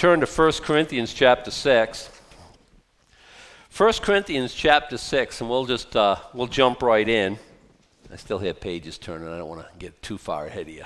turn to 1 Corinthians chapter 6. 1 Corinthians chapter 6, and we'll jump right in. I still hear pages turning. I don't want to get too far ahead of you.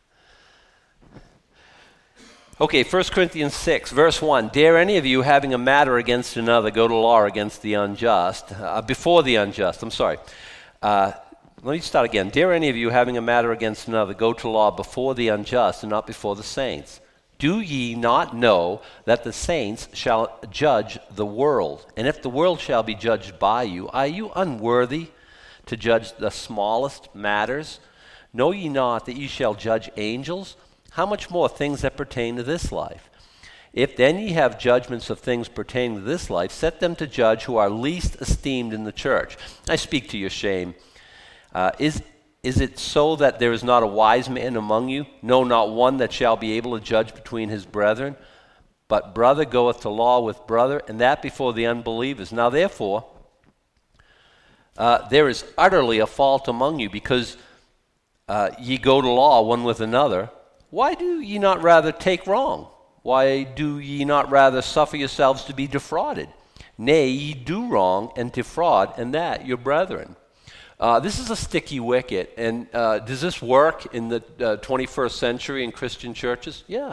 Okay, 1 Corinthians 6, verse 1. Dare any of you, having a matter against another, go to law against the unjust, before the unjust. Let me start again. Dare any of you, having a matter against another, go to law before the unjust and not before the saints. Do ye not know that the saints shall judge the world? And if the world shall be judged by you, are you unworthy to judge the smallest matters? Know ye not that ye shall judge angels? How much more things that pertain to this life? If then ye have judgments of things pertaining to this life, set them to judge who are least esteemed in the church. I speak to your shame. Is it so that there is not a wise man among you? No, not one that shall be able to judge between his brethren. But brother goeth to law with brother, and that before the unbelievers. Now therefore, there is utterly a fault among you, because ye go to law one with another. Why do ye not rather take wrong? Why do ye not rather suffer yourselves to be defrauded? Nay, ye do wrong and defraud, and that your brethren. This is a sticky wicket, and does this work in the 21st century in Christian churches? Yeah.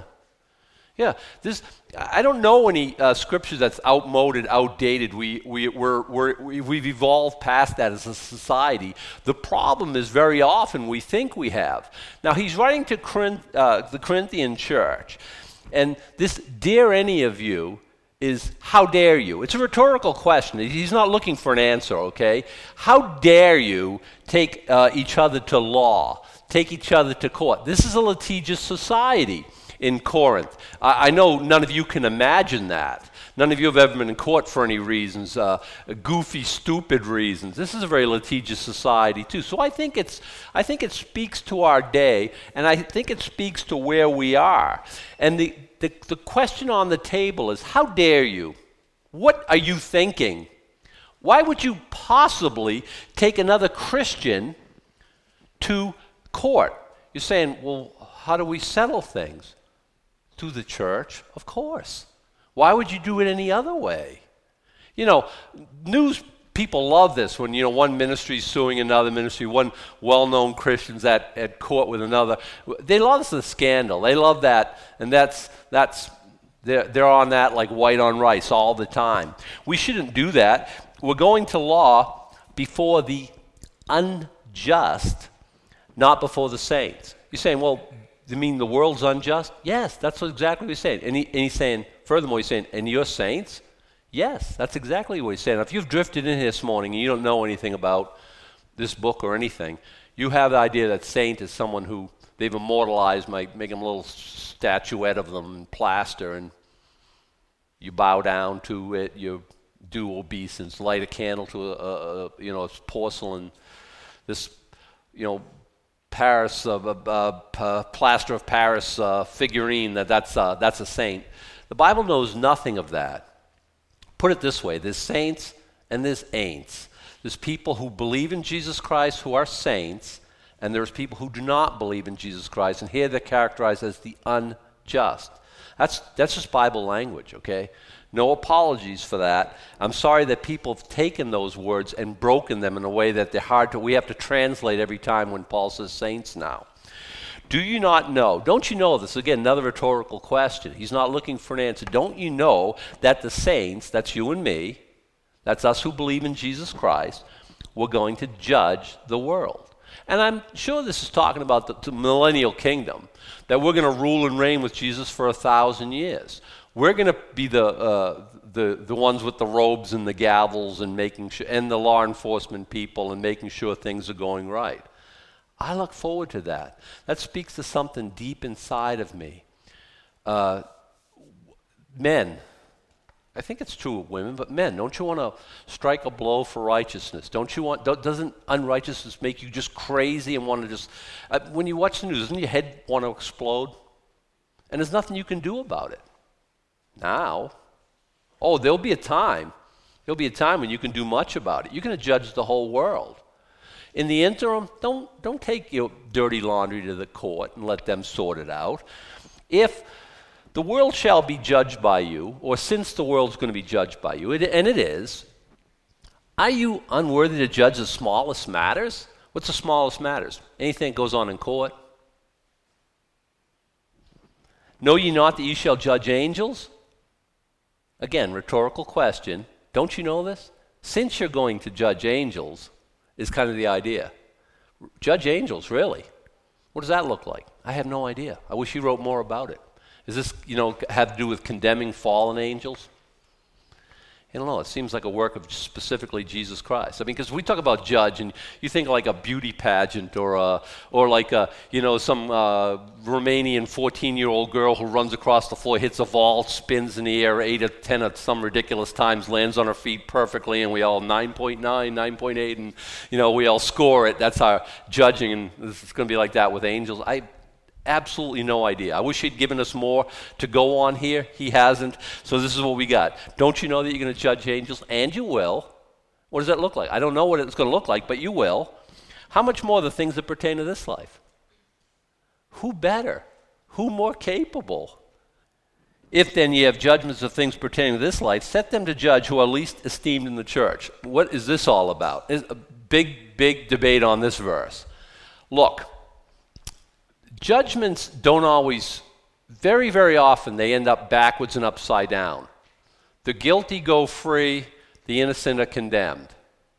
I don't know any scriptures that's outmoded, outdated. We've evolved past that as a society. The problem is very often we think we have. Now he's writing to the Corinthian church, and this "dare any of you" is how dare you? It's a rhetorical question. He's not looking for an answer, okay? How dare you take each other to law, take each other to court? This is a litigious society in Corinth. I know none of you can imagine that. None of you have ever been in court for any reasons, goofy, stupid reasons. This is a very litigious society too. So I think it speaks to our day, and I think it speaks to where we are. And the question on the table is, how dare you? What are you thinking? Why would you possibly take another Christian to court? You're saying, well, how do we settle things? Through the church? Of course. Why would you do it any other way? News people love this when, one ministry is suing another ministry, one well-known Christian's at court with another. They love the scandal. They love that, and they're on that like white on rice all the time. We shouldn't do that. We're going to law before the unjust, not before the saints. You're saying, well, you mean the world's unjust? Yes, that's exactly what he's saying. And he's saying, furthermore, he's saying, and you're saints? Yes, that's exactly what he's saying. If you've drifted in here this morning and you don't know anything about this book or anything, you have the idea that saint is someone who they've immortalized, might make them a little statuette of them in plaster, and you bow down to it, you do obeisance, light a candle to a porcelain, this, Paris, plaster of Paris figurine, that's a saint. The Bible knows nothing of that. Put it this way, there's saints and there's ain'ts. There's people who believe in Jesus Christ who are saints, and there's people who do not believe in Jesus Christ, and here they're characterized as the unjust. That's just Bible language, okay? No apologies for that. I'm sorry that people have taken those words and broken them in a way that we have to translate every time when Paul says saints now. Do you not know? Don't you know this? Again, another rhetorical question. He's not looking for an answer. Don't you know that the saints, that's you and me, that's us who believe in Jesus Christ, we're going to judge the world? And I'm sure this is talking about the millennial kingdom, that we're going to rule and reign with Jesus for 1,000 years. We're going to be the ones with the robes and the gavels and making sure, and the law enforcement people, and making sure things are going right. I look forward to that. That speaks to something deep inside of me. Men, I think it's true of women, but men, don't you want to strike a blow for righteousness? Doesn't unrighteousness make you just crazy and want to just, when you watch the news, doesn't your head want to explode? And there's nothing you can do about it. Now, there'll be a time when you can do much about it. You're going to judge the whole world. In the interim, don't take your dirty laundry to the court and let them sort it out. If the world shall be judged by you, or since the world's going to be judged by you, and it is, are you unworthy to judge the smallest matters? What's the smallest matters? Anything that goes on in court? Know ye not that ye shall judge angels? Again, rhetorical question. Don't you know this? Since you're going to judge angels, is kind of the idea. Judge angels, really? What does that look like? I have no idea. I wish you wrote more about it. Does this, have to do with condemning fallen angels? I don't know. It seems like a work of specifically Jesus Christ. I mean, because we talk about judge, and you think like a beauty pageant, or like some Romanian 14-year-old girl who runs across the floor, hits a vault, spins in the air 8 or 10 at some ridiculous times, lands on her feet perfectly, and we all 9.9, 9.8, and we all score it. That's our judging, and this is going to be like that with angels. Absolutely no idea. I wish he'd given us more to go on here. He hasn't. So this is what we got. Don't you know that you're going to judge angels? And you will. What does that look like? I don't know what it's going to look like, but you will. How much more the things that pertain to this life? Who better? Who more capable? If then ye have judgments of things pertaining to this life, set them to judge who are least esteemed in the church. What is this all about? There's a big debate on this verse. Look. Judgments don't always, very, very often, they end up backwards and upside down. The guilty go free, the innocent are condemned.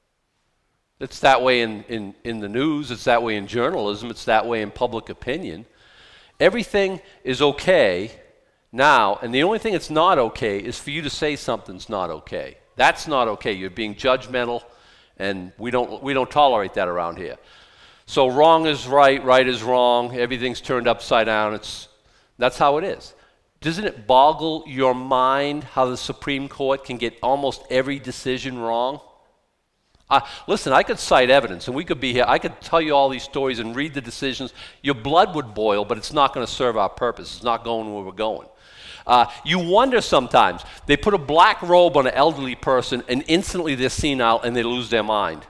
It's that way in the news, it's that way in journalism, it's that way in public opinion. Everything is okay now, and the only thing that's not okay is for you to say something's not okay. That's not okay. You're being judgmental, and we don't tolerate that around here. So wrong is right, right is wrong, everything's turned upside down. That's how it is. Doesn't it boggle your mind how the Supreme Court can get almost every decision wrong? Listen, I could cite evidence, and we could be here. I could tell you all these stories and read the decisions. Your blood would boil, but it's not going to serve our purpose. It's not going where we're going. You wonder sometimes. They put a black robe on an elderly person, and instantly they're senile and they lose their mind.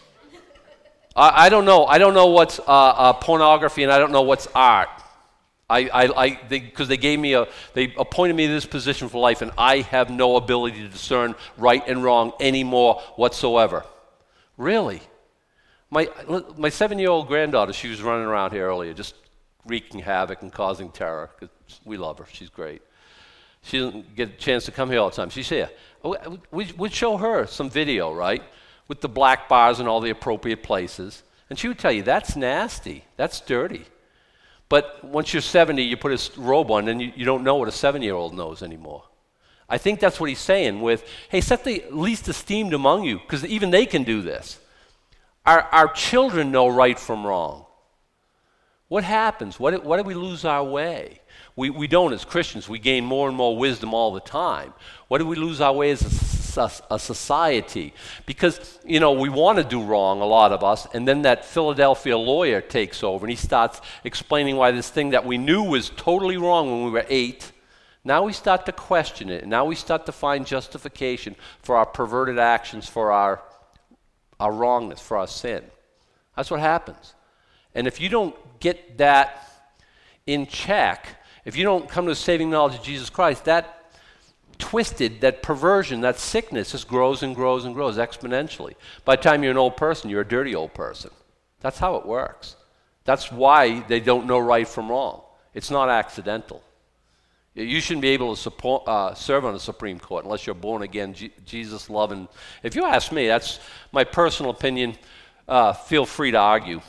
I don't know. I don't know what's pornography, and I don't know what's art. Because they appointed me to this position for life, and I have no ability to discern right and wrong anymore whatsoever. Really? My 7-year-old granddaughter, she was running around here earlier, just wreaking havoc and causing terror. We love her. She's great. She doesn't get a chance to come here all the time. She's here. We'd show her some video, right? With the black bars in all the appropriate places. And she would tell you, that's nasty, that's dirty. But once you're 70, you put a robe on, and you don't know what a 7-year-old knows anymore. I think that's what he's saying with, hey, set the least esteemed among you, because even they can do this. Our children know right from wrong. What happens? What do we lose our way? We don't as Christians. We gain more and more wisdom all the time. What do we lose our way as a society? Because, we want to do wrong, a lot of us, and then that Philadelphia lawyer takes over, and he starts explaining why this thing that we knew was totally wrong when we were 8, now we start to question it, and now we start to find justification for our perverted actions, for our wrongness, for our sin. That's what happens. And if you don't get that in check, if you don't come to a saving knowledge of Jesus Christ, that twisted, that perversion, that sickness just grows and grows and grows exponentially. By the time you're an old person, you're a dirty old person. That's how it works. That's why they don't know right from wrong. It's not accidental. You shouldn't be able to serve on the Supreme Court unless you're born again, Jesus loving. If you ask me, that's my personal opinion. Feel free to argue.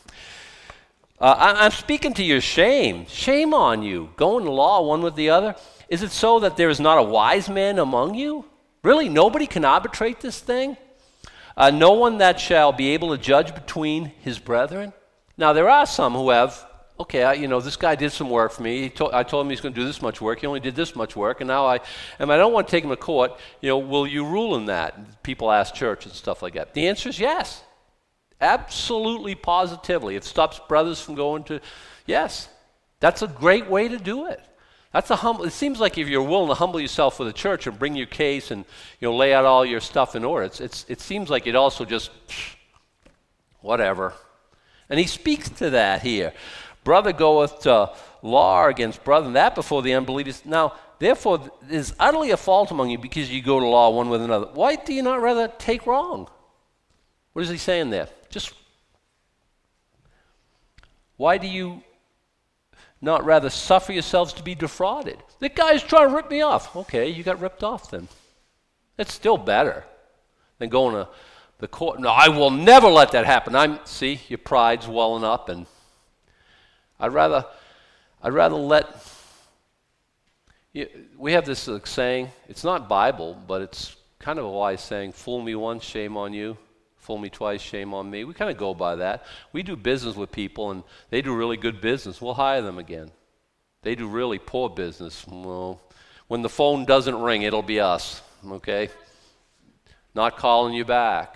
I'm speaking to your shame. Shame on you. Going to law one with the other. Is it so that there is not a wise man among you? Really, nobody can arbitrate this thing? No one that shall be able to judge between his brethren? Now, there are some who have, this guy did some work for me. I told him he's going to do this much work. He only did this much work, and now I don't want to take him to court. Will you rule in that? People ask church and stuff like that. The answer is yes. Absolutely, positively. It stops brothers from going to, yes. That's a great way to do it. It seems like if you're willing to humble yourself for the church and bring your case and lay out all your stuff in order, it seems like it also just, whatever. And he speaks to that here. brother goeth to law against brother, and that before the unbelievers. Now, therefore, it is utterly a fault among you because you go to law one with another. Why do you not rather take wrong? What is he saying there? Why do you not rather suffer yourselves to be defrauded? The guy's trying to rip me off. Okay, you got ripped off then. It's still better than going to the court. No, I will never let that happen. See, your pride's welling up, and I'd rather let. We have this saying. It's not Bible, but it's kind of a wise saying. Fool me once, shame on you. Fool me twice, shame on me. We kind of go by that. We do business with people, and they do really good business. We'll hire them again. They do really poor business. Well, when the phone doesn't ring, it'll be us, okay? Not calling you back.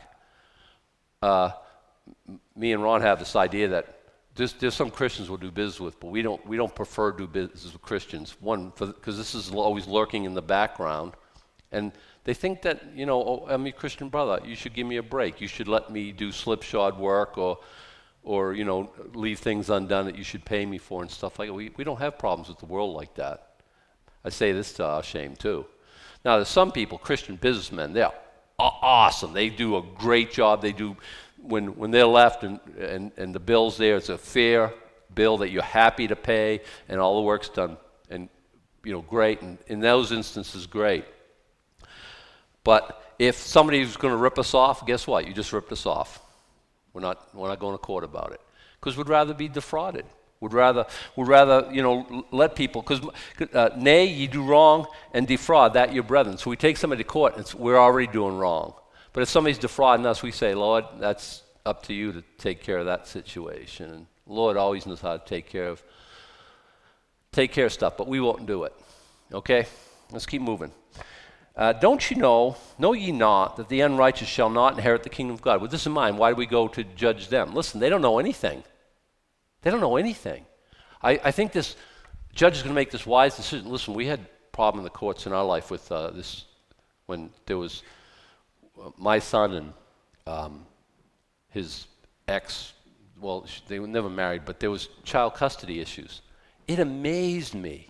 Me and Ron have this idea that there's some Christians we'll do business with, but we don't prefer to do business with Christians. One, because this is always lurking in the background, and they think that, I'm your Christian brother. You should give me a break. You should let me do slipshod work or leave things undone that you should pay me for and stuff like that. We don't have problems with the world like that. I say this to our shame too. Now, there's some people, Christian businessmen, they're awesome. They do a great job. They do, when they're left and the bill's there, it's a fair bill that you're happy to pay and all the work's done and, great. And in those instances, great. But if somebody's going to rip us off, guess what? You just ripped us off. We're not going to court about it because we'd rather be defrauded. We'd rather let people, because nay, ye do wrong and defraud that your brethren. So we take somebody to court and we're already doing wrong. But if somebody's defrauding us, we say, Lord, that's up to you to take care of that situation. And the Lord always knows how to take care of stuff, but we won't do it. Okay? Let's keep moving. Don't you know ye not, that the unrighteous shall not inherit the kingdom of God? With this in mind, why do we go to judge them? Listen, they don't know anything. They don't know anything. I think this judge is going to make this wise decision. Listen, we had a problem in the courts in our life with this when there was my son and his ex. Well, they were never married, but there was child custody issues. It amazed me.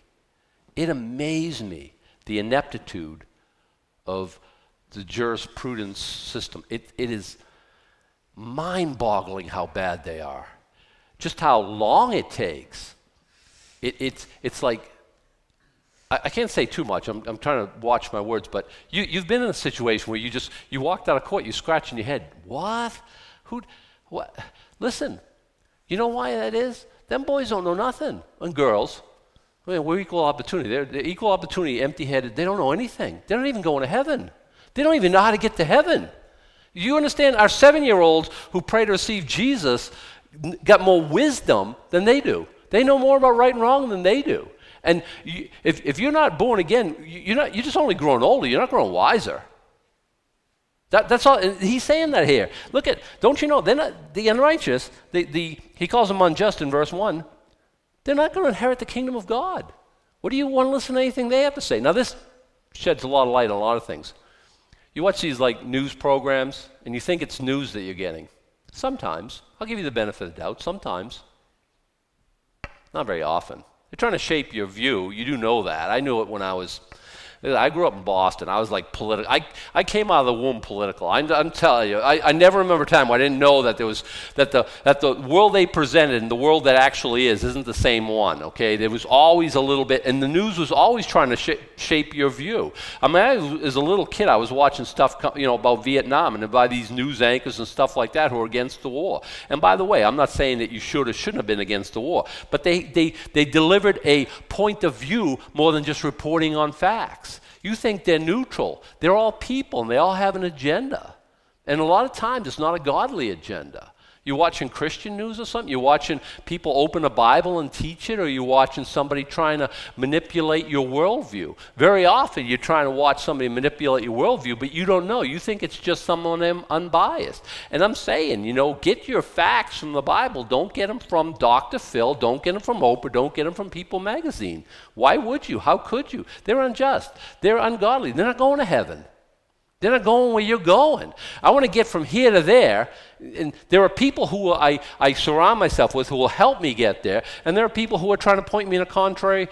The ineptitude of the jurisprudence system. It is mind-boggling how bad they are. Just how long it takes. It's like, I can't say too much. I'm trying to watch my words, but you've been in a situation where you walked out of court, you're scratching your head. What? What? Listen, you know why that is? Them boys don't know nothing. And girls. I mean, we're equal opportunity. They're equal opportunity, empty-headed. They don't know anything. They're not even going to heaven. They don't even know how to get to heaven. You understand? Our 7-year-olds who pray to receive Jesus got more wisdom than they do. They know more about right and wrong than they do. And if you're not born again, you're just only growing older. You're not growing wiser. That's all. He's saying that here. Look at, don't you know, they're not the unrighteous. He calls them unjust in verse 1. They're not going to inherit the kingdom of God. What do you want to listen to anything they have to say? Now, this sheds a lot of light on a lot of things. You watch these news programs, and you think it's news that you're getting. Sometimes. I'll give you the benefit of the doubt. Sometimes. Not very often. They're trying to shape your view. You do know that. I knew it when I grew up in Boston. I was political. I came out of the womb political. I'm telling you. I never remember a time where I didn't know that the world they presented and the world that actually isn't the same one. Okay, there was always a little bit, and the news was always trying to shape your view. I mean, as a little kid, I was watching stuff, about Vietnam and by these news anchors and stuff like that who are against the war. And by the way, I'm not saying that you should or shouldn't have been against the war, but they delivered a point of view more than just reporting on facts. You think they're neutral. They're all people, and they all have an agenda. And a lot of times, it's not a godly agenda. You're watching Christian news or something? You're watching people open a Bible and teach it, or you're watching somebody trying to manipulate your worldview. Very often, you're trying to watch somebody manipulate your worldview, but you don't know. You think it's just someone unbiased. And I'm saying, get your facts from the Bible. Don't get them from Dr. Phil. Don't get them from Oprah. Don't get them from People magazine. Why would you? How could you? They're unjust. They're ungodly. They're not going to heaven. They're not going where you're going. I want to get from here to there. And there are people who I surround myself with who will help me get there. And there are people who are trying to point me in a contrary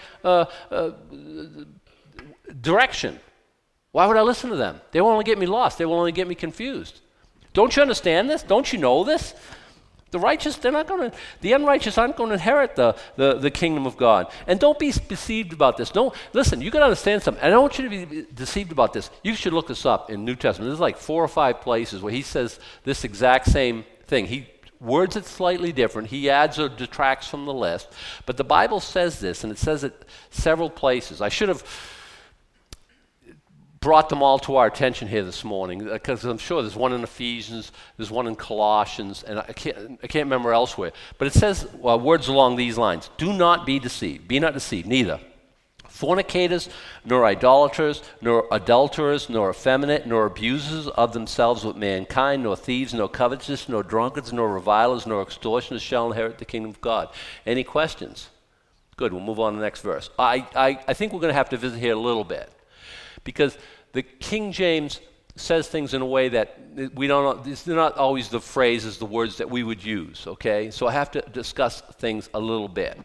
direction. Why would I listen to them? They will only get me lost. They will only get me confused. Don't you understand this? Don't you know this? The righteous, the unrighteous aren't going to inherit the kingdom of God. And don't be deceived about this. Listen, you got to understand something. I don't want you to be deceived about this. You should look this up in New Testament. There's like 4 or 5 places where he says this exact same thing. He words it slightly different. He adds or detracts from the list. But the Bible says this, and it says it several places. I should have brought them all to our attention here this morning, because I'm sure there's one in Ephesians, there's one in Colossians, and I can't remember elsewhere. But it says words along these lines: do not be deceived. Be not deceived, neither fornicators, nor idolaters, nor adulterers, nor effeminate, nor abusers of themselves with mankind, nor thieves, nor covetous, nor drunkards, nor revilers, nor extortioners shall inherit the kingdom of God. Any questions? Good, we'll move on to the next verse. I think we're going to have to visit here a little bit, because the King James says things in a way that we don't know. They're not always the phrases, the words that we would use, okay? So I have to discuss things a little bit.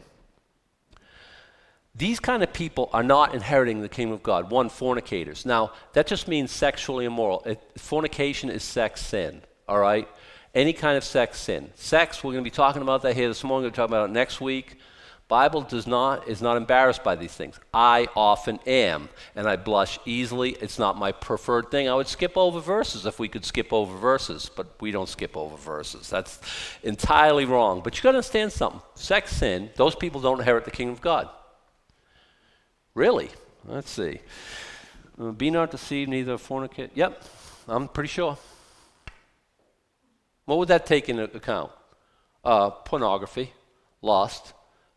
These kind of people are not inheriting the kingdom of God. One, fornicators. Now, that just means sexually immoral. Fornication is sex sin, all right? Any kind of sex sin. Sex, we're going to be talking about that here this morning. We're going to talk about it next week. Bible is not embarrassed by these things. I often am, and I blush easily. It's not my preferred thing. I would skip over verses if we could skip over verses, but we don't skip over verses. That's entirely wrong. But you got to understand something. Sex sin, those people don't inherit the kingdom of God. Really? Let's see. Be not deceived, neither fornicate. Yep, I'm pretty sure. What would that take into account? Pornography, lust,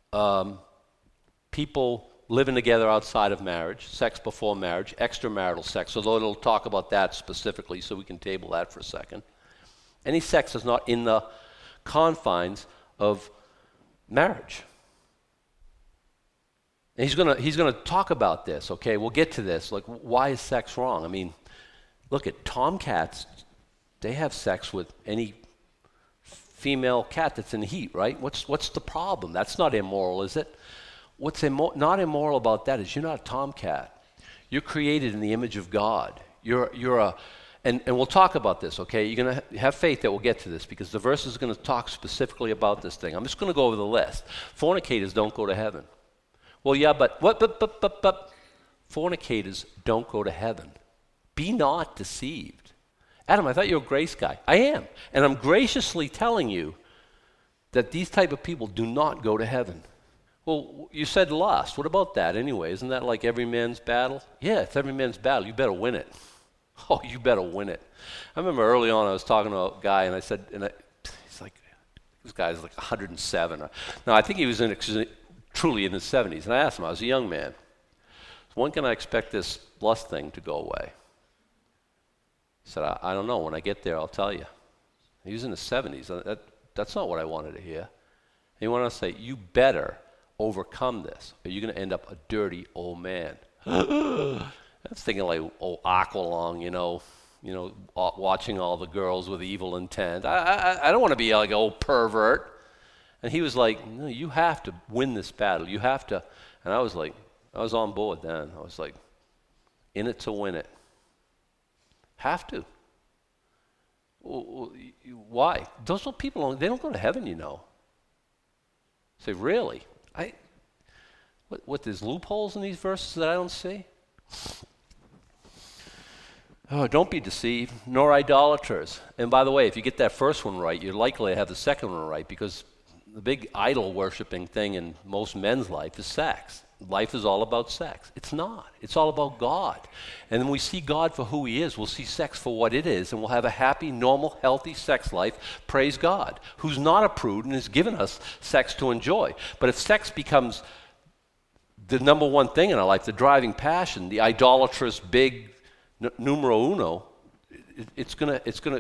people living together outside of marriage, sex before marriage, extramarital sex, although it'll talk about that specifically, so we can table that for a second. Any sex is not in the confines of marriage. And he's gonna talk about this, okay? We'll get to this. Like, why is sex wrong? I mean, look at tomcats. They have sex with any female cat that's in the heat, right? What's the problem? That's not immoral, is it? What's not immoral about that is you're not a tomcat. You're created in the image of God. And we'll talk about this, okay? You're going to have faith that we'll get to this, because the verse is going to talk specifically about this thing. I'm just going to go over the list. Fornicators don't go to heaven. Well, yeah, but fornicators don't go to heaven. Be not deceived. Adam, I thought you were a grace guy. I am. And I'm graciously telling you that these type of people do not go to heaven. Well, you said lust. What about that anyway? Isn't that like every man's battle? Yeah, it's every man's battle. You better win it. Oh, you better win it. I remember early on I was talking to a guy, and I said, he's like, this guy's like 107. No, I think he was truly in his 70s. And I asked him, I was a young man, when can I expect this lust thing to go away? He said, I don't know. When I get there, I'll tell you. He was in his 70s. That's not what I wanted to hear. He wanted to say, you better overcome this, or you're going to end up a dirty old man. I was thinking like, Aqualung, watching all the girls with evil intent. I don't want to be like an old pervert. And he was like, no, you have to win this battle. You have to. And I was like, I was on board then. I was like, in it to win it. Have to. Why? Those people, they don't go to heaven, you know. Say, really? What, there's loopholes in these verses that I don't see? Oh, don't be deceived, nor idolaters. And by the way, if you get that first one right, you're likely to have the second one right, because the big idol worshiping thing in most men's life is sex. Life is all about sex. It's not. It's all about God. And when we see God for who he is, we'll see sex for what it is, and we'll have a happy, normal, healthy sex life, praise God, who's not a prude and has given us sex to enjoy. But if sex becomes the number one thing in our life, the driving passion, the idolatrous big numero uno, you're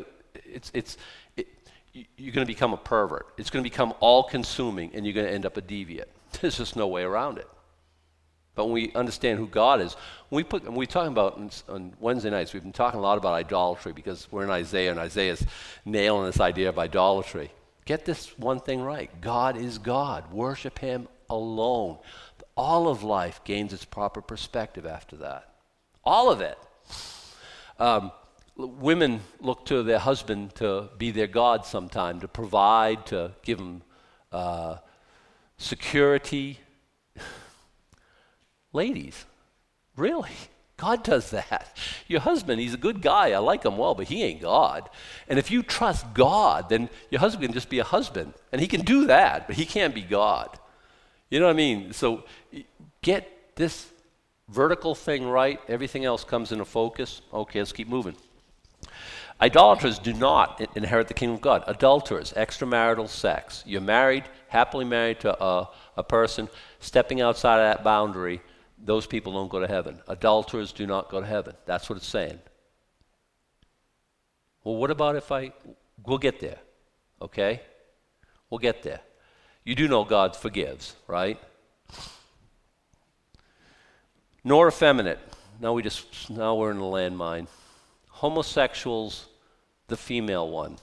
going to become a pervert. It's going to become all-consuming, and you're going to end up a deviant. There's just no way around it. But when we understand who God is, when we're talking about on Wednesday nights, we've been talking a lot about idolatry because we're in Isaiah, and Isaiah's nailing this idea of idolatry. Get this one thing right. God is God. Worship him alone. All of life gains its proper perspective after that. All of it. Women look to their husband to be their God sometime, to provide, to give them security. Ladies, really? God does that. Your husband, he's a good guy. I like him well, but he ain't God. And if you trust God, then your husband can just be a husband. And he can do that, but he can't be God. You know what I mean? So get this vertical thing right. Everything else comes into focus. Okay, let's keep moving. Idolaters do not inherit the kingdom of God. Adulterers, extramarital sex. You're married, happily married to a person, stepping outside of that boundary, those people don't go to heaven. Adulterers do not go to heaven. That's what it's saying. Well, what about we'll get there, okay? We'll get there. You do know God forgives, right? Nor effeminate. Now we're in the landmine. Homosexuals, the female one.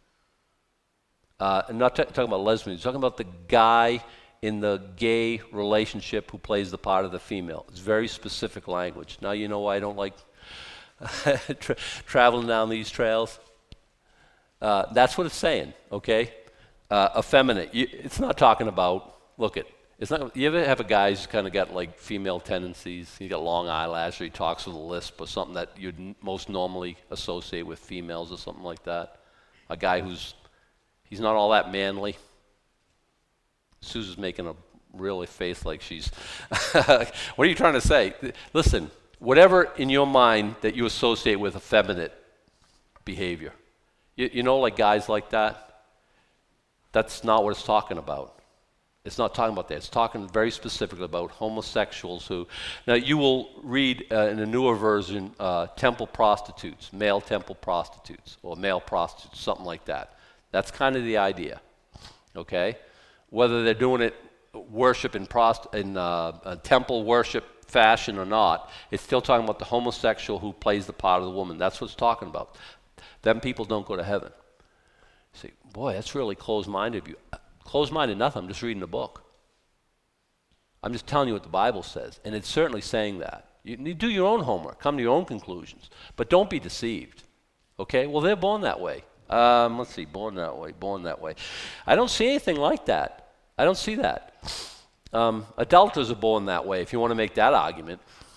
I'm not talking about lesbians. I'm talking about the guy in the gay relationship who plays the part of the female. It's very specific language. Now you know why I don't like traveling down these trails. That's what it's saying, okay? Effeminate. It's not talking about, it's not. You ever have a guy who's kind of got like female tendencies? He got long eyelashes, or he talks with a lisp, or something that you'd most normally associate with females, or something like that. A guy he's not all that manly. Susan's making a really face like she's. What are you trying to say? Listen, whatever in your mind that you associate with effeminate behavior, you know, like guys like that. That's not what it's talking about. It's not talking about that. It's talking very specifically about homosexuals who, now you will read in a newer version, temple prostitutes, male temple prostitutes, or male prostitutes, something like that. That's kind of the idea, okay? Whether they're doing it worship in temple worship fashion or not, it's still talking about the homosexual who plays the part of the woman. That's what it's talking about. Them people don't go to heaven. You say, boy, that's really closed-minded of you. Closed-minded nothing, I'm just reading the book. I'm just telling you what the Bible says, and it's certainly saying that. You do your own homework, come to your own conclusions, but don't be deceived, okay? Well, they're born that way. Let's see, born that way. I don't see anything like that. I don't see that. Adulterers are born that way, if you want to make that argument.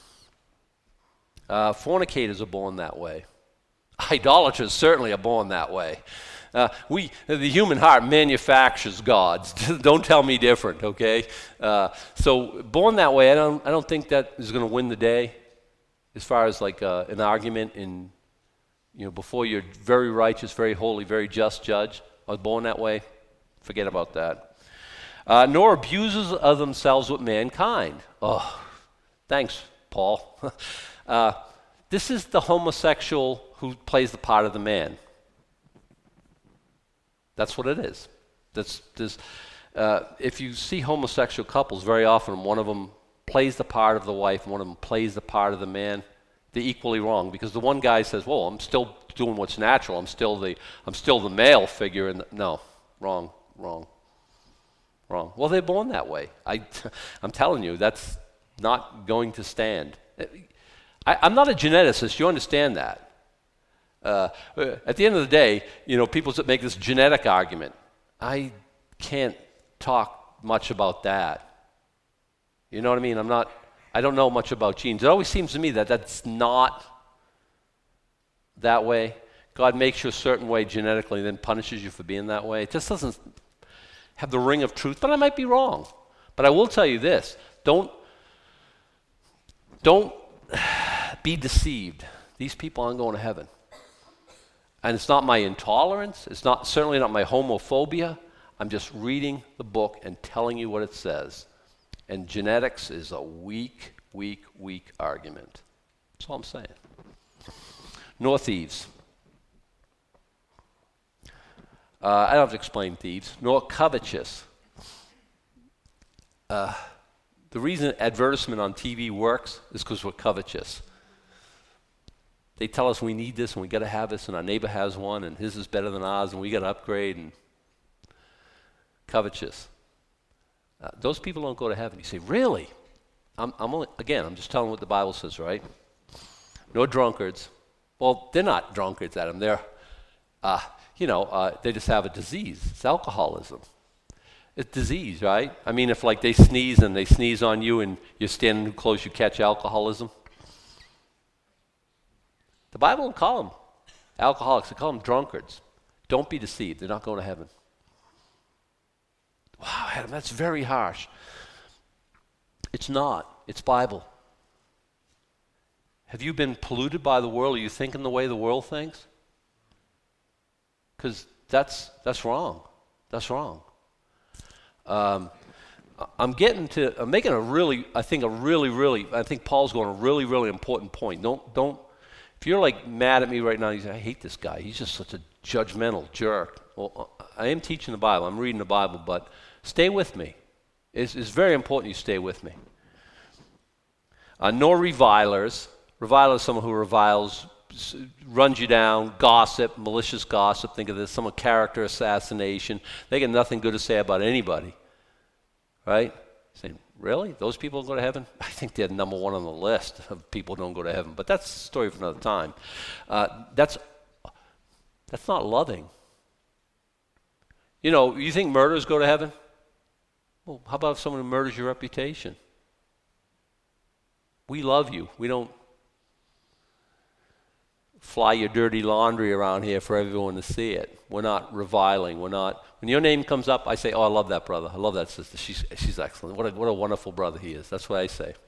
Fornicators are born that way. Idolaters certainly are born that way. The human heart manufactures gods. Don't tell me different, okay? So born that way, I don't think that is going to win the day, as far as like an argument in, before your very righteous, very holy, very just judge. I was born that way. Forget about that. Nor abusers of themselves with mankind. Oh, thanks, Paul. This is the homosexual who plays the part of the man. That's what it is. If you see homosexual couples, very often one of them plays the part of the wife and one of them plays the part of the man. They're equally wrong, because the one guy says, "Well, I'm still doing what's natural. I'm still the male figure." And no, wrong. Well, they're born that way. I'm telling you, that's not going to stand. I'm not a geneticist. You understand that. At the end of the day, people make this genetic argument. I can't talk much about that. You know what I mean? I don't know much about genes. It always seems to me that that's not that way. God makes you a certain way genetically and then punishes you for being that way. It just doesn't have the ring of truth, but I might be wrong. But I will tell you this, don't be deceived. These people aren't going to heaven. And it's not my intolerance, it's certainly not my homophobia. I'm just reading the book and telling you what it says. And genetics is a weak argument. That's all I'm saying. Nor thieves. I don't have to explain thieves. Nor covetous. The The reason advertisement on TV works is because we're covetous. They tell us we need this and we got to have this, and our neighbor has one and his is better than ours and we got to upgrade, and covetous. Those people don't go to heaven. You say, really? I'm just telling what the Bible says, right? No drunkards. Well, they're not drunkards, Adam. They're, they just have a disease. It's alcoholism. It's disease, right? I mean, if like they sneeze and they sneeze on you and you're standing too close, you catch alcoholism. The Bible don't call them alcoholics. They call them drunkards. Don't be deceived. They're not going to heaven. Wow, Adam, that's very harsh. It's not. It's Bible. Have you been polluted by the world? Are you thinking the way the world thinks? Because that's wrong. That's wrong. I'm making I think Paul's going a really, really important point. Don't, if you're like mad at me right now, you say, I hate this guy. He's just such a judgmental jerk. Well, I am teaching the Bible. I'm reading the Bible, but stay with me. It's very important you stay with me. Nor revilers. Reviler is someone who reviles, runs you down, gossip, malicious gossip. Think of this, some character assassination. They got nothing good to say about anybody, right? Saying, really? Those people don't go to heaven? I think they're number one on the list of people who don't go to heaven. But that's a story for another time. That's not loving. You think murderers go to heaven? Well, how about if someone who murders your reputation? We love you. We don't fly your dirty laundry around here for everyone to see it. We're not reviling. When your name comes up, I say, oh, I love that brother. I love that sister. She's excellent. What a wonderful brother he is. That's what I say.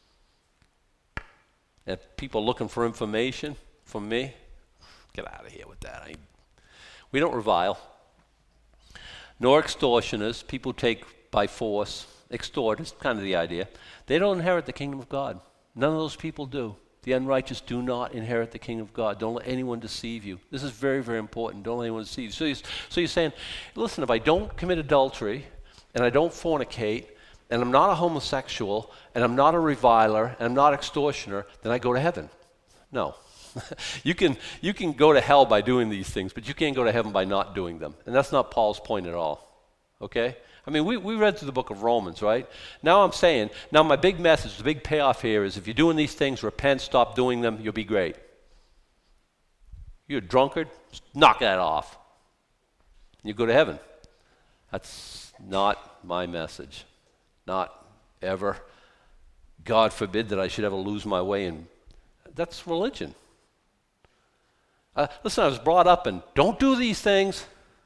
And people looking for information from me, get out of here with that. We don't revile. Nor extortioners, people take by force, extort is kind of the idea. They don't inherit the kingdom of God. None of those people do. The unrighteous do not inherit the kingdom of God. Don't let anyone deceive you. This is very, very important. Don't let anyone deceive you. So you're saying, listen, if I don't commit adultery, and I don't fornicate, and I'm not a homosexual, and I'm not a reviler, and I'm not an extortioner, then I go to heaven. No. You can go to hell by doing these things, but you can't go to heaven by not doing them. And that's not Paul's point at all. Okay? I mean, we read through the book of Romans, right? Now I'm saying, my big message, the big payoff here is if you're doing these things, repent, stop doing them, you'll be great. You're a drunkard, knock that off. You go to heaven. That's not my message. Not ever. God forbid that I should ever lose my way, and that's religion. Listen, I was brought up and don't do these things.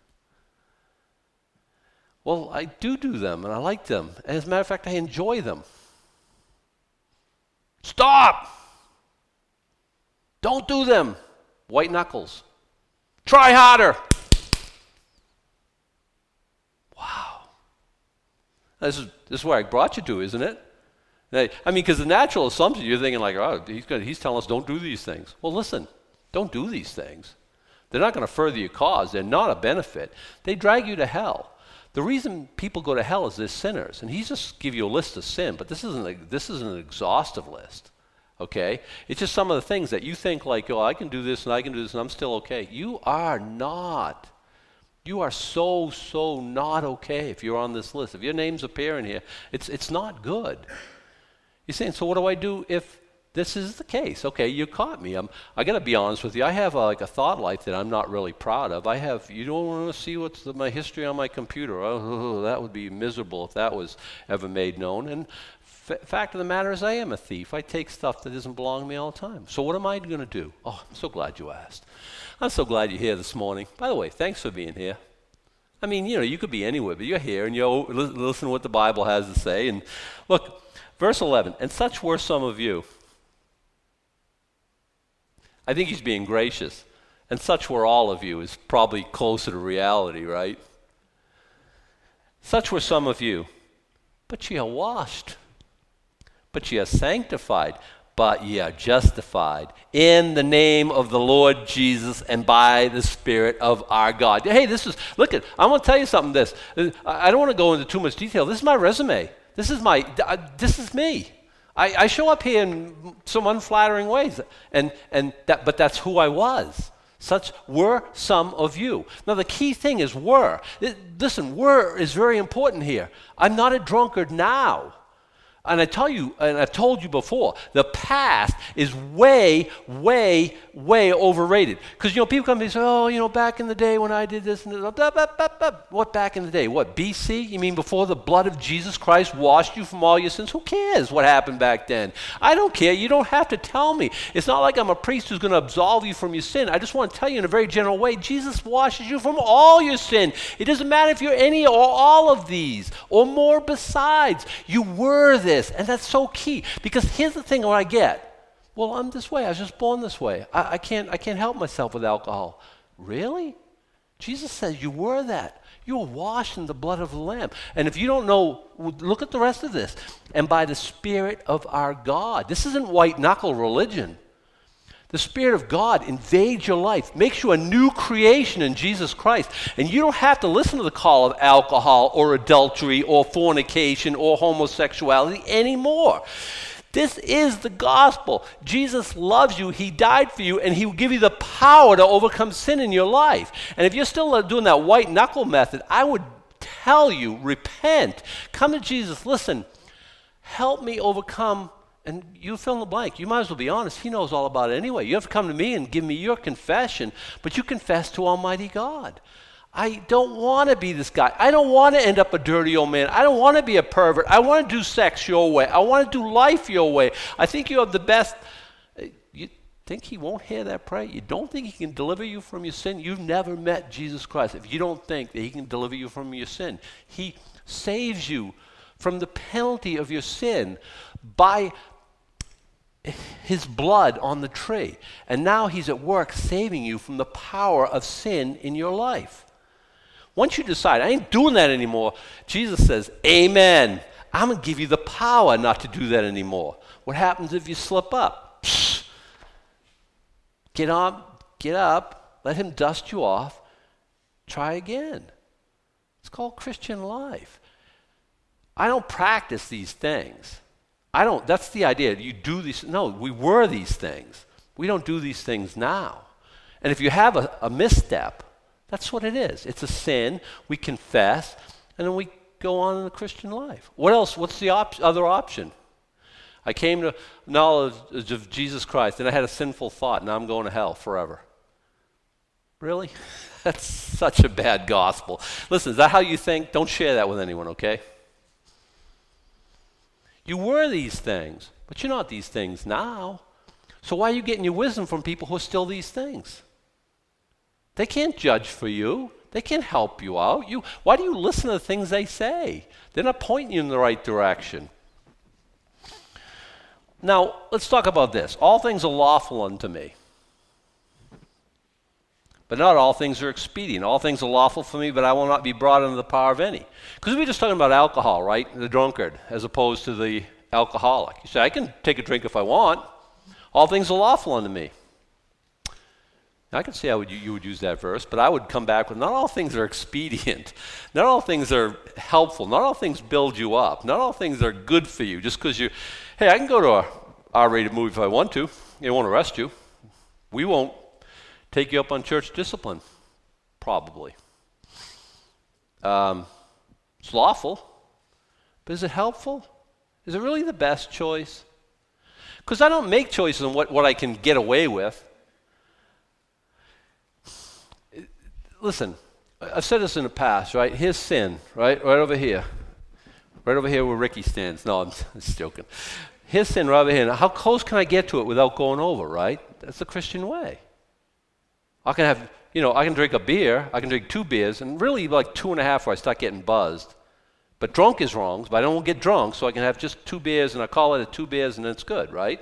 Well, I do them, and I like them. And as a matter of fact, I enjoy them. Stop! Don't do them. White knuckles. Try harder. Wow. This is where I brought you to, isn't it? I mean, because the natural assumption, you're thinking like, oh, he's telling us don't do these things. Well, listen, don't do these things. They're not going to further your cause. They're not a benefit. They drag you to hell. The reason people go to hell is they're sinners, and he's just give you a list of sin, but this isn't an exhaustive list, okay? It's just some of the things that you think like, oh, I can do this and I can do this and I'm still okay. You are not. You are so not okay if you're on this list. If your name's appearing here, it's not good. You're saying, so what do I do if this is the case? Okay, you caught me. I got to be honest with you. I have a thought life that I'm not really proud of. You don't want to see what's my history on my computer. Oh, that would be miserable if that was ever made known. And fact of the matter is I am a thief. I take stuff that doesn't belong to me all the time. So what am I going to do? Oh, I'm so glad you asked. I'm so glad you're here this morning. By the way, thanks for being here. I mean, you could be anywhere, but you're here and you listen to what the Bible has to say. And look, verse 11, and such were some of you. I think he's being gracious. And such were all of you is probably closer to reality, right? Such were some of you. But ye are washed. But ye are sanctified. But ye are justified in the name of the Lord Jesus and by the Spirit of our God. Hey, I want to tell you something I don't want to go into too much detail. This is my resume. This is me. I show up here in some unflattering ways, but that's who I was. Such were some of you. Now the key thing is were. Listen, were is very important here. I'm not a drunkard now. And I tell you, and I've told you before, the past is way, way, way overrated. Because, people come and say, oh, back in the day when I did this and this, blah, blah, blah, blah. What back in the day? What, BC? You mean before the blood of Jesus Christ washed you from all your sins? Who cares what happened back then? I don't care. You don't have to tell me. It's not like I'm a priest who's going to absolve you from your sin. I just want to tell you in a very general way, Jesus washes you from all your sin. It doesn't matter if you're any or all of these or more besides. You were this. And that's so key, because here's the thing what I get. Well, I'm this way. I was just born this way. I can't help myself with alcohol. Really? Jesus says you were that. You were washed in the blood of the Lamb. And if you don't know, look at the rest of this. And by the Spirit of our God. This isn't white knuckle religion. The Spirit of God invades your life, makes you a new creation in Jesus Christ. And you don't have to listen to the call of alcohol or adultery or fornication or homosexuality anymore. This is the gospel. Jesus loves you. He died for you, and he will give you the power to overcome sin in your life. And if you're still doing that white knuckle method, I would tell you, repent. Come to Jesus. Listen, help me overcome. And you fill in the blank. You might as well be honest. He knows all about it anyway. You have to come to me and give me your confession, but you confess to Almighty God. I don't want to be this guy. I don't want to end up a dirty old man. I don't want to be a pervert. I want to do sex your way. I want to do life your way. I think you have the best. You think he won't hear that prayer? You don't think he can deliver you from your sin? You've never met Jesus Christ if you don't think that he can deliver you from your sin. He saves you from the penalty of your sin by his blood on the tree. And now he's at work saving you from the power of sin in your life. Once you decide, I ain't doing that anymore, Jesus says, amen. I'm going to give you the power not to do that anymore. What happens if you slip up? Psh, get up, let him dust you off, try again. It's called Christian life. I don't practice these things. That's the idea. You do these. No, we were these things. We don't do these things now. And if you have a misstep, that's what it is. It's a sin. We confess, and then we go on in the Christian life. What else? What's the other option? I came to knowledge of Jesus Christ, and I had a sinful thought. Now I'm going to hell forever. Really? That's such a bad gospel. Listen, is that how you think? Don't share that with anyone, okay? You were these things, but you're not these things now. So why are you getting your wisdom from people who are still these things? They can't judge for you. They can't help you out. Why do you listen to the things they say? They're not pointing you in the right direction. Now, let's talk about this. All things are lawful unto me, but not all things are expedient. All things are lawful for me, but I will not be brought under the power of any. Because we're just talking about alcohol, right? The drunkard, as opposed to the alcoholic. You say, I can take a drink if I want. All things are lawful unto me. Now, I can see how you would use that verse, but I would come back with, not all things are expedient. Not all things are helpful. Not all things build you up. Not all things are good for you. Just because hey, I can go to a R-rated movie if I want to. They won't arrest you. We won't take you up on church discipline, probably. It's lawful, but is it helpful? Is it really the best choice? Because I don't make choices on what I can get away with. Listen, I've said this in the past, right? Here's sin, right over here. Right over here where Ricky stands. No, I'm just joking. Here's sin right over here. Now, how close can I get to it without going over, right? That's the Christian way. I can drink a beer, I can drink 2 beers, and really like 2.5 where I start getting buzzed. But drunk is wrong, but I don't get drunk, so I can have just 2 beers, and I call it a 2 beers, and then it's good, right?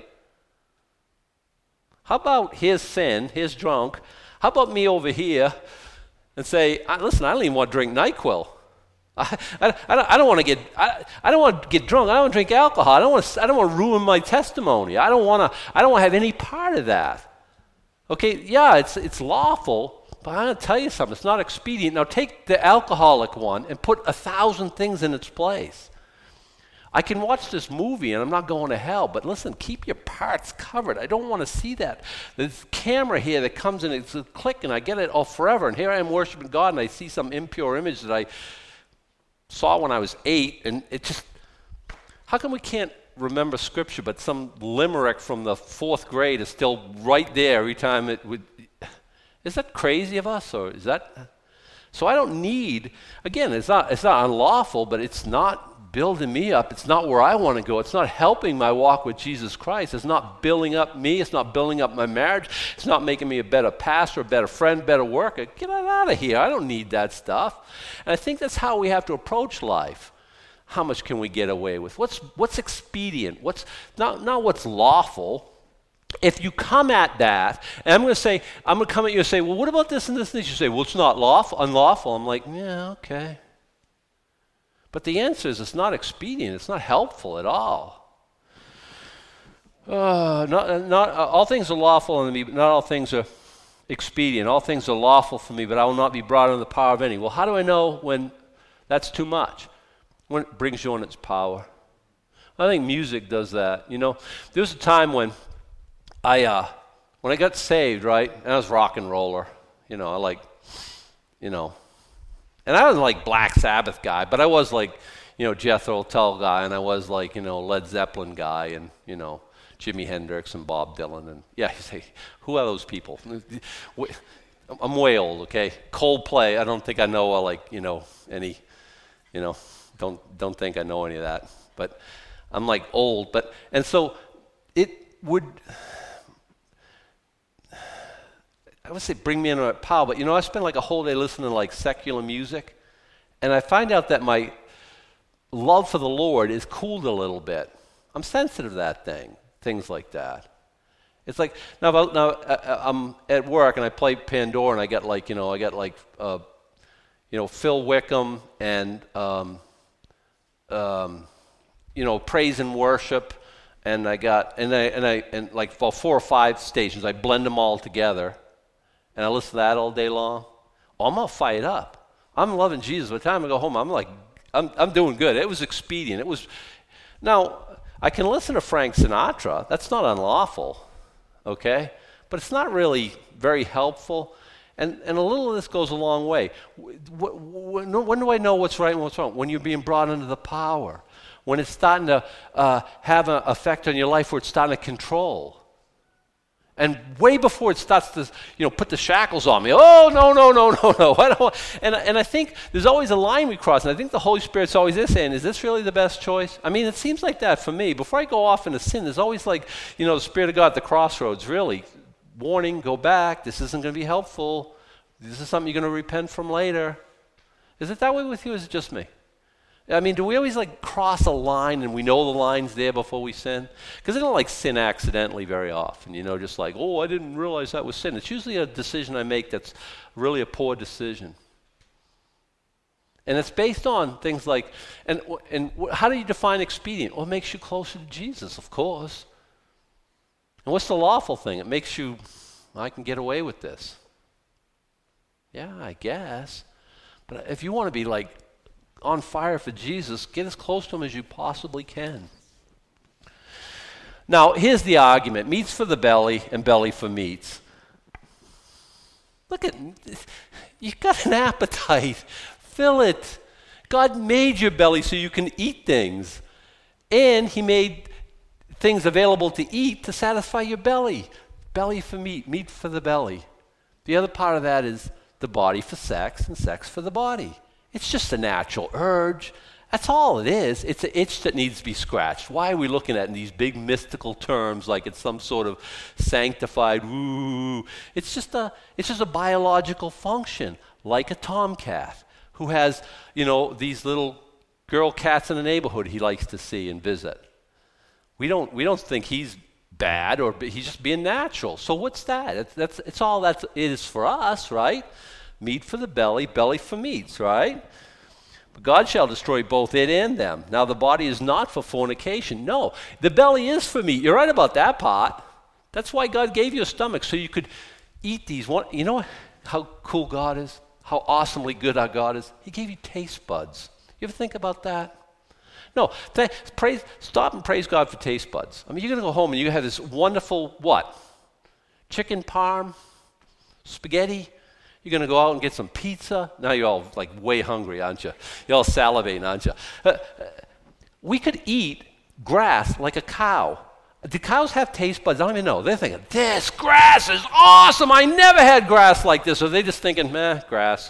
How about here's sin, here's drunk. How about me over here and say, listen, I don't even want to drink NyQuil. I don't want to get drunk. I don't want to drink alcohol. I don't want to ruin my testimony. I don't want to have any part of that. Okay, yeah, it's lawful, but I'm going to tell you something. It's not expedient. Now take the alcoholic one and put 1,000 things in its place. I can watch this movie and I'm not going to hell, but listen, keep your parts covered. I don't want to see that. There's camera here that comes in, it's a click, and I get it all forever. And here I am worshiping God, and I see some impure image that I saw when I was 8, and it just, how come we can't remember Scripture, but some limerick from the 4th grade is still right there every time it would, is that crazy of us, or is that, so I don't need, again, it's not unlawful, but it's not building me up. It's not where I want to go. It's not helping my walk with Jesus Christ. It's not building up me. It's not building up my marriage. It's not making me a better pastor, a better friend, better worker. Get out of here. I don't need that stuff. And I think that's how we have to approach life. How much can we get away with? What's expedient? What's not what's lawful? If you come at that, and I'm going to come at you and say, well, what about this and this and this? You say, well, it's not unlawful. I'm like, yeah, okay. But the answer is it's not expedient. It's not helpful at all. Not all things are lawful unto me, but not all things are expedient. All things are lawful for me, but I will not be brought under the power of any. Well, how do I know when that's too much? When it brings you on its power. I think music does that. You know, there was a time when I got saved, right? And I was rock and roller. You know, and I wasn't like Black Sabbath guy, but I was like, Jethro Tull guy, and I was like, Led Zeppelin guy, and, Jimi Hendrix and Bob Dylan. And yeah, you say, who are those people? I'm way old, okay? Coldplay, I don't think I know, any, don't think I know any of that. But I'm like old, and so it would, I would say bring me into power, but I spend like a whole day listening to like secular music, and I find out that my love for the Lord is cooled a little bit. I'm sensitive to that things like that. It's like, now I'm at work and I play Pandora and I got Phil Wickham and, praise and worship, and I got, and like 4 or 5 stations, I blend them all together. And I listen to that all day long. Oh, I'm all fired up. I'm loving Jesus. By the time I go home, I'm doing good. It was expedient. Now, I can listen to Frank Sinatra. That's not unlawful, okay? But it's not really very helpful. And a little of this goes a long way. When do I know what's right and what's wrong? When you're being brought under the power. When it's starting to have an effect on your life where it's starting to control. And way before it starts to, put the shackles on me. Oh, no. I don't want, and I think there's always a line we cross, and I think the Holy Spirit's always saying, is this really the best choice? I mean, it seems like that for me. Before I go off into sin, there's always like, the Spirit of God at the crossroads, really. Warning, go back. This isn't going to be helpful. This is something you're going to repent from later. Is it that way with you, or is it just me? I mean, do we always like cross a line and we know the line's there before we sin? Because I don't like sin accidentally very often, just like, oh, I didn't realize that was sin. It's usually a decision I make that's really a poor decision. And it's based on things like, and how do you define expedient? Well, it makes you closer to Jesus, of course. And what's the lawful thing? It makes you, I can get away with this. Yeah, I guess. But if you want to be like on fire for Jesus, get as close to him as you possibly can. Now, here's the argument. Meat's for the belly and belly for meats. Look at, you've got an appetite. Fill it. God made your belly so you can eat things. And he made things available to eat to satisfy your belly. Belly for meat, meat for the belly. The other part of that is the body for sex and sex for the body. It's just a natural urge. That's all it is. It's an itch that needs to be scratched. Why are we looking at it in these big mystical terms like it's some sort of sanctified woo? It's just a biological function, like a tomcat who has, these little girl cats in the neighborhood he likes to see and visit. We don't think he's bad or he's just being natural. So what's that? It's all that it is for us, right? Meat for the belly, belly for meats, right? But God shall destroy both it and them. Now the body is not for fornication. No, the belly is for meat. You're right about that part. That's why God gave you a stomach, so you could eat these. You know how cool God is? How awesomely good our God is? He gave you taste buds. You ever think about that? No, stop and praise God for taste buds. I mean, you're going to go home and you have this wonderful, what? Chicken parm, spaghetti. You're going to go out and get some pizza. Now you're all like way hungry, aren't you? You're all salivating, aren't you? We could eat grass like a cow. Do cows have taste buds? I don't even know. They're thinking, this grass is awesome. I never had grass like this. Or are they just thinking, meh, grass?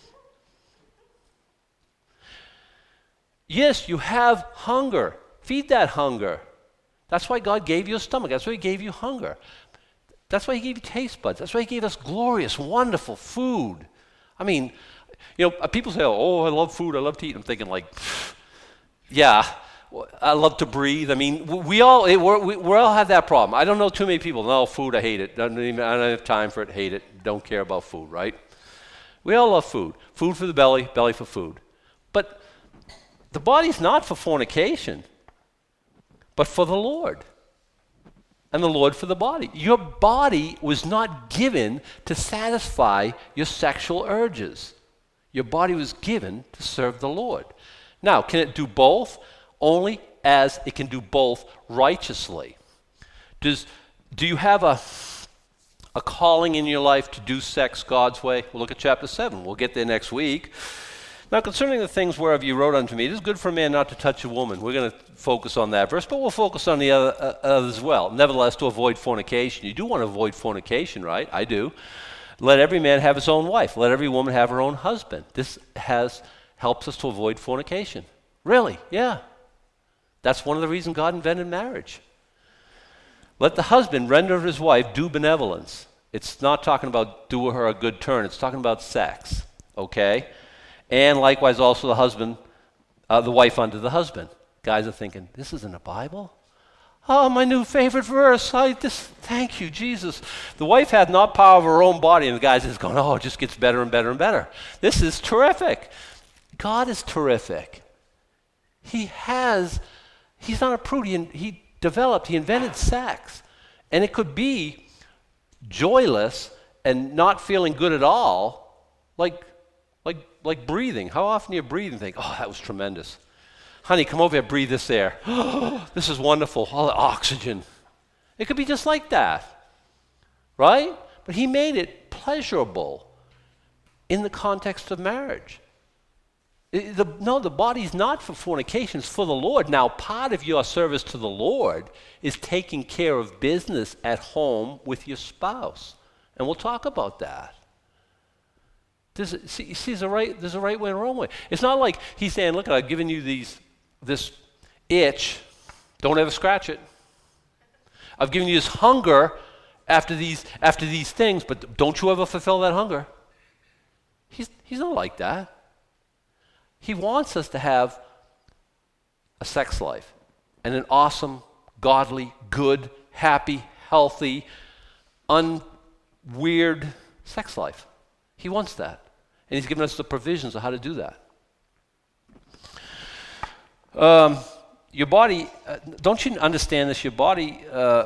Yes, you have hunger. Feed that hunger. That's why God gave you a stomach. That's why He gave you hunger. That's why He gave you taste buds. That's why He gave us glorious, wonderful food. I mean, people say, oh, I love food. I love to eat. I'm thinking like, yeah, I love to breathe. I mean, we all have that problem. I don't know too many people. No, food, I hate it. I don't have time for it, hate it. Don't care about food, right? We all love food. Food for the belly, belly for food. But the body's not for fornication, but for the Lord. And the Lord for the body. Your body was not given to satisfy your sexual urges. Your body was given to serve the Lord. Now, can it do both? Only as it can do both righteously. Do you have a calling in your life to do sex God's way? We'll look at chapter 7. We'll get there next week. Now, concerning the things whereof you wrote unto me, it is good for a man not to touch a woman. We're going to focus on that verse, but we'll focus on the other as well. Nevertheless, to avoid fornication. You do want to avoid fornication, right? I do. Let every man have his own wife. Let every woman have her own husband. This helps us to avoid fornication. Really? Yeah. That's one of the reasons God invented marriage. Let the husband render his wife due benevolence. It's not talking about do her a good turn. It's talking about sex, okay? And likewise also the husband, the wife unto the husband. Guys are thinking, this is in the Bible? Oh, my new favorite verse. Thank you, Jesus. The wife hath not power of her own body. And the guy's just going, oh, it just gets better and better and better. This is terrific. God is terrific. He's not a prude. He invented sex. And it could be joyless and not feeling good at all, like breathing. How often do you breathe and think, oh, that was tremendous. Honey, come over here, breathe this air. Oh, this is wonderful, all the oxygen. It could be just like that, right? But He made it pleasurable in the context of marriage. The body's not for fornication, it's for the Lord. Now, part of your service to the Lord is taking care of business at home with your spouse. And we'll talk about that. There's a right way and a wrong way. It's not like He's saying, look, I've given you this itch. Don't ever scratch it. I've given you this hunger after these things, but don't you ever fulfill that hunger. He's not like that. He wants us to have a sex life and an awesome, godly, good, happy, healthy, unweird sex life. He wants that. And He's given us the provisions of how to do that. Your body, don't you understand this? Your body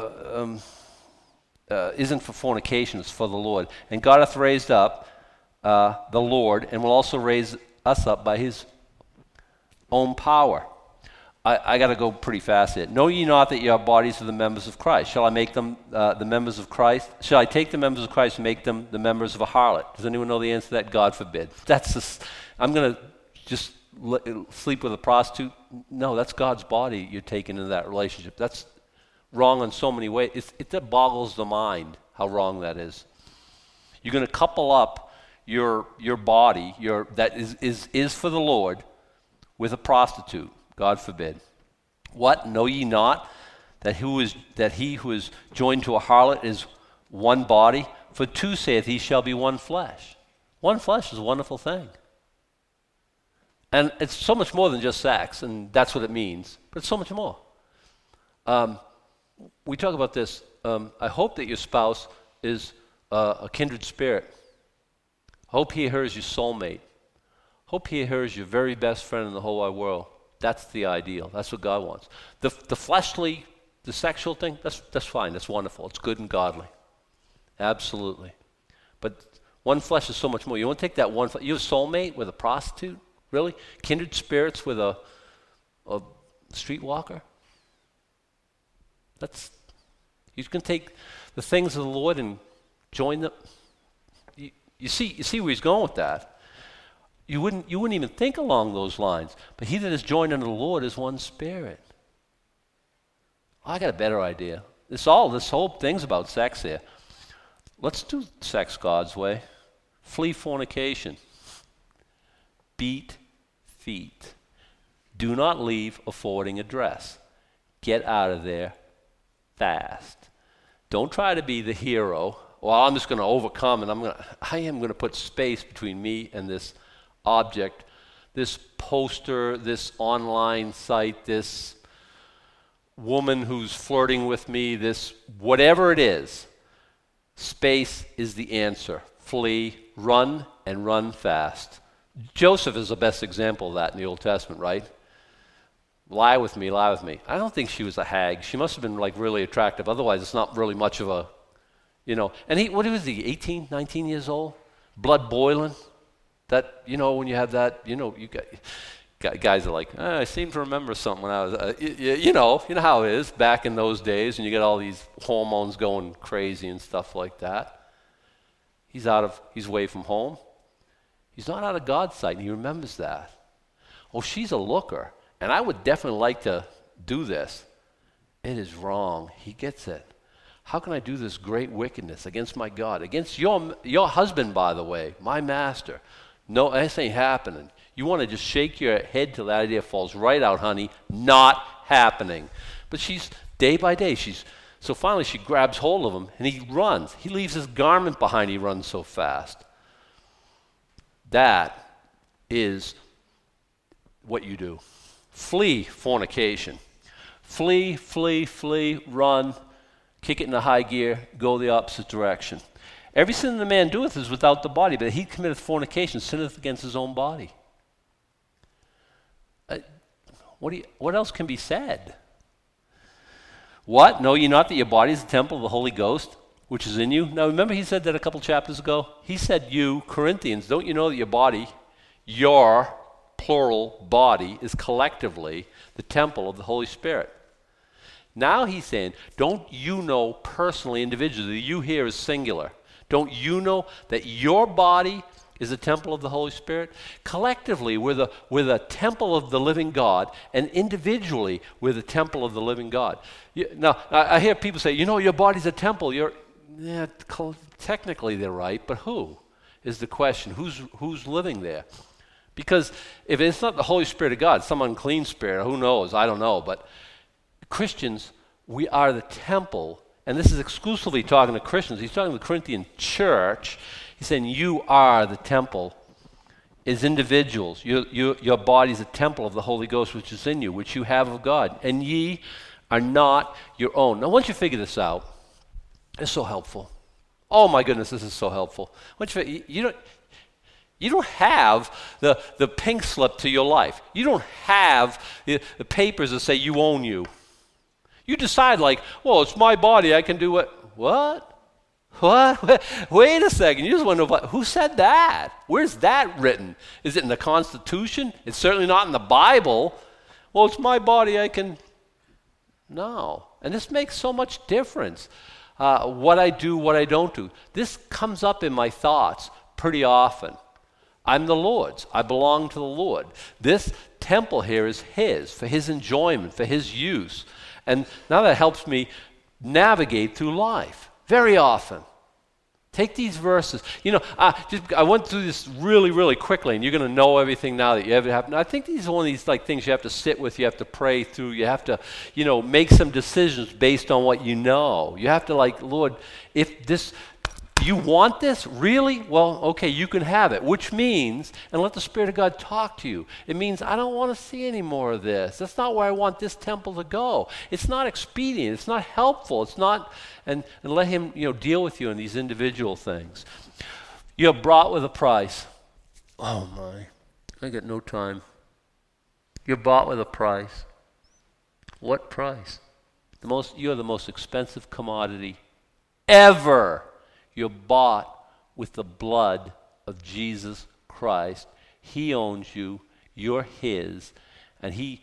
isn't for fornication, it's for the Lord. And God hath raised up the Lord and will also raise us up by His own power. I got to go pretty fast here. Know ye not that your bodies are the members of Christ? Shall I make them the members of Christ? Shall I take the members of Christ and make them the members of a harlot? Does anyone know the answer to that? God forbid. I'm going to just sleep with a prostitute? No, that's God's body you're taking into that relationship. That's wrong in so many ways. It boggles the mind how wrong that is. You're going to couple up your body that is for the Lord with a prostitute. God forbid. What? Know ye not that he who is joined to a harlot is one body? For two saith he shall be one flesh. One flesh is a wonderful thing. And it's so much more than just sex, and that's what it means. But it's so much more. We talk about this. I hope that your spouse is a kindred spirit. Hope he or her is your soulmate. Hope he or her is your very best friend in the whole wide world. That's the ideal. That's what God wants. The fleshly, the sexual thing, that's fine. That's wonderful. It's good and godly. Absolutely. But one flesh is so much more. You want to take that one flesh. You have a soulmate with a prostitute? Really? Kindred spirits with a Streetwalker. You can take the things of the Lord and join them. You see where he's going with that. You wouldn't even think along those lines. But he that is joined unto the Lord is one spirit. I got a better idea. This whole thing's about sex here. Let's do sex God's way. Flee fornication. Beat feet. Do not leave a forwarding address. Get out of there fast. Don't try to be the hero. Well, I'm just going to overcome, and I am going to put space between me and this object, this poster, this online site, this woman who's flirting with me, this whatever it is. Space is the answer. Flee, run, and run fast. Joseph is the best example of that in the Old Testament, right? Lie with me, lie with me. I don't think she was a hag. She must have been like really attractive. Otherwise, it's not really much of a, And what was he, 18, 19 years old? Blood boiling. That, when you have that, you got guys are like, I seem to remember something when I was, you know how it is back in those days, and you get all these hormones going crazy and stuff like that. He's away from home. He's not out of God's sight, and he remembers that. Oh, she's a looker, and I would definitely like to do this. It is wrong. He gets it. How can I do this great wickedness against my God, against your husband, by the way, my master? No, this ain't happening. You want to just shake your head till that idea falls right out, honey. Not happening. But she's, day by day, so finally she grabs hold of him, and he runs. He leaves his garment behind. He runs so fast. That is what you do. Flee fornication. Flee, run, kick it into high gear, go the opposite direction. Every sin that man doeth is without the body, but he committeth fornication, sinneth against his own body. What else can be said? What? Know ye not that your body is the temple of the Holy Ghost, which is in you? Now remember he said that a couple chapters ago? He said, you, Corinthians, don't you know that your body, your plural body, is collectively the temple of the Holy Spirit? Now he's saying, don't you know personally, individually, you here is singular. Don't you know that your body is the temple of the Holy Spirit? Collectively, we're the temple of the living God, and individually, we're the temple of the living God. Now, I hear people say, your body's a temple. Technically they're right, but who is the question? Who's living there? Because if it's not the Holy Spirit of God, some unclean spirit, who knows? I don't know. But Christians, we are the temple. And this is exclusively talking to Christians. He's talking to the Corinthian church. He's saying you are the temple as individuals. Your body is a temple of the Holy Ghost which is in you, which you have of God. And ye are not your own. Now, once you figure this out, it's so helpful. Oh my goodness, this is so helpful. You don't have the pink slip to your life. You don't have the papers that say you own you. You decide it's my body, I can do what? What? Wait a second, you just want to know who said that? Where's that written? Is it in the Constitution? It's certainly not in the Bible. Well, it's my body, I can... No. And this makes so much difference. What I do, what I don't do. This comes up in my thoughts pretty often. I'm the Lord's. I belong to the Lord. This temple here is His, for His enjoyment, for His use. And now that helps me navigate through life very often. Take these verses. I went through this really, really quickly, and you're going to know everything now that you ever have. I think these are one of these things you have to sit with, you have to pray through, you have to, make some decisions based on what you know. You have to Lord, if this... You want this? Really? Well, okay, you can have it, which means, and let the Spirit of God talk to you. It means I don't want to see any more of this. That's not where I want this temple to go. It's not expedient. It's not helpful. It's not, and let Him, deal with you in these individual things. You're bought with a price. Oh my, I got no time. You're bought with a price. What price? You're the most expensive commodity ever. You're bought with the blood of Jesus Christ. He owns you. You're His. And He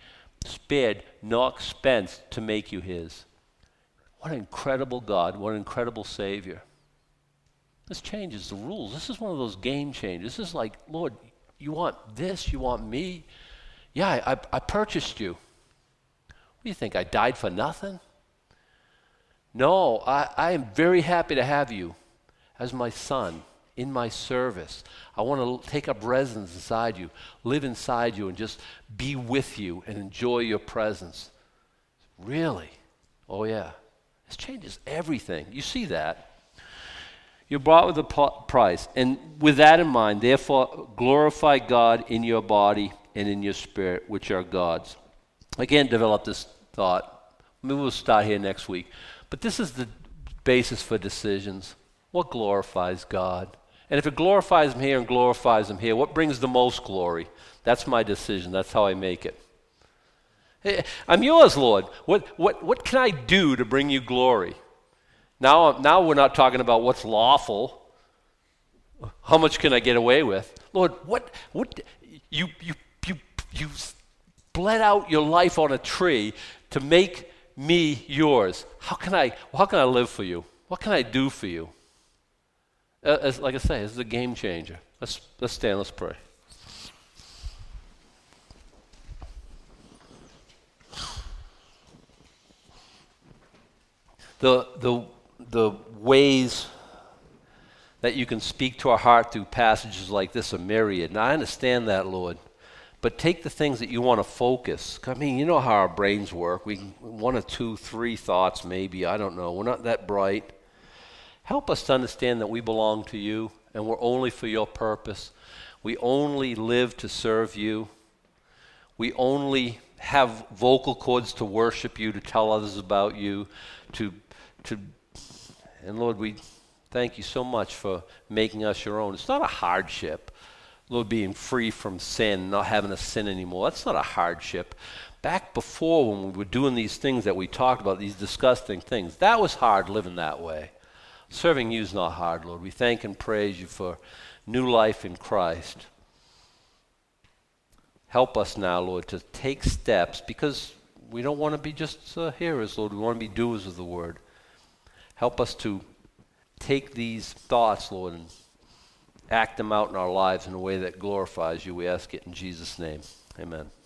spared no expense to make you his. What an incredible God. What an incredible Savior. This changes the rules. This is one of those game changers. This is like, Lord, you want this? You want me? Yeah, I purchased you. What do you think? I died for nothing? No, I am very happy to have you as my son, in my service. I want to take up residence inside you, live inside you, and just be with you and enjoy your presence. Really? Oh, yeah. This changes everything. You see that? You're bought with a price. And with that in mind, therefore, glorify God in your body and in your spirit, which are God's. Again, develop this thought. Maybe we'll start here next week. But this is the basis for decisions. What glorifies God? And if it glorifies him here and glorifies him here, what brings the most glory? That's my decision. That's how I make it. Hey, I'm yours, Lord. What can I do to bring you glory? Now we're not talking about what's lawful. How much can I get away with? Lord, what you bled out your life on a tree to make me yours. How can I live for you? What can I do for you? Like I say, this is a game changer. Let's stand, let's pray. The ways that you can speak to our heart through passages like this are myriad. And I understand that, Lord. But take the things that you want to focus. I mean, you know how our brains work. We can, 1 or 2, 3 thoughts maybe. I don't know. We're not that bright. Help us to understand that we belong to you and we're only for your purpose. We only live to serve you. We only have vocal cords to worship you, to tell others about you, and Lord, we thank you so much for making us your own. It's not a hardship. Lord, being free from sin, not having to sin anymore, that's not a hardship. Back before when we were doing these things that we talked about, these disgusting things, that was hard living that way. Serving you is not hard, Lord. We thank and praise you for new life in Christ. Help us now, Lord, to take steps because we don't want to be just hearers, Lord. We want to be doers of the word. Help us to take these thoughts, Lord, and act them out in our lives in a way that glorifies you. We ask it in Jesus' name. Amen.